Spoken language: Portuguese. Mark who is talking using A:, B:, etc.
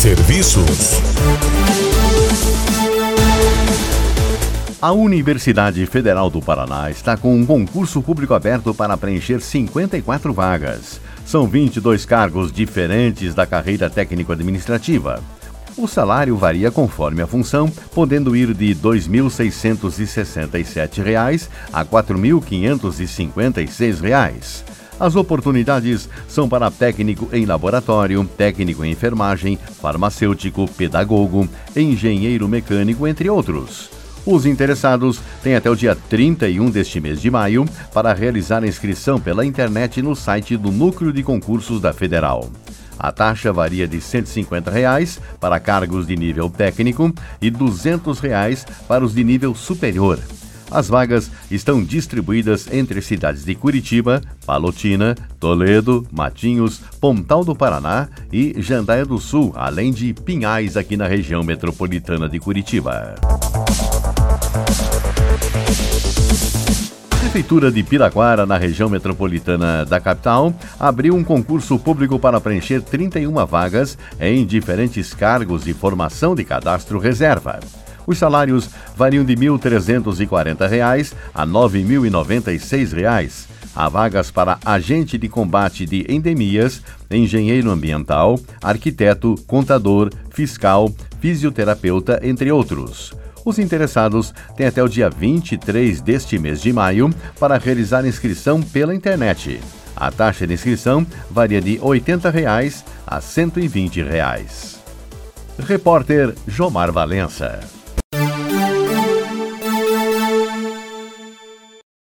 A: Serviços.
B: A Universidade Federal do Paraná está com um concurso público aberto para preencher 54 vagas. São 22 cargos diferentes da carreira técnico-administrativa. O salário varia conforme a função, podendo ir de R$ 2.667 a R$ 4.556. As oportunidades são para técnico em laboratório, técnico em enfermagem, farmacêutico, pedagogo, engenheiro mecânico, entre outros. Os interessados têm até o dia 31 deste mês de maio para realizar a inscrição pela internet no site do Núcleo de Concursos da Federal. A taxa varia de R$ 150 para cargos de nível técnico e R$ 200 para os de nível superior. As vagas estão distribuídas entre cidades de Curitiba, Palotina, Toledo, Matinhos, Pontal do Paraná e Jandaia do Sul, além de Pinhais aqui na região metropolitana de Curitiba. A Prefeitura de Piraquara, na região metropolitana da capital, abriu um concurso público para preencher 31 vagas em diferentes cargos de formação de cadastro reserva. Os salários variam de R$ 1.340 a R$ 9.096. Há vagas para agente de combate de endemias, engenheiro ambiental, arquiteto, contador, fiscal, fisioterapeuta, entre outros. Os interessados têm até o dia 23 deste mês de maio para realizar inscrição pela internet. A taxa de inscrição varia de R$ 80 a R$ 120. Repórter Jomar Valença.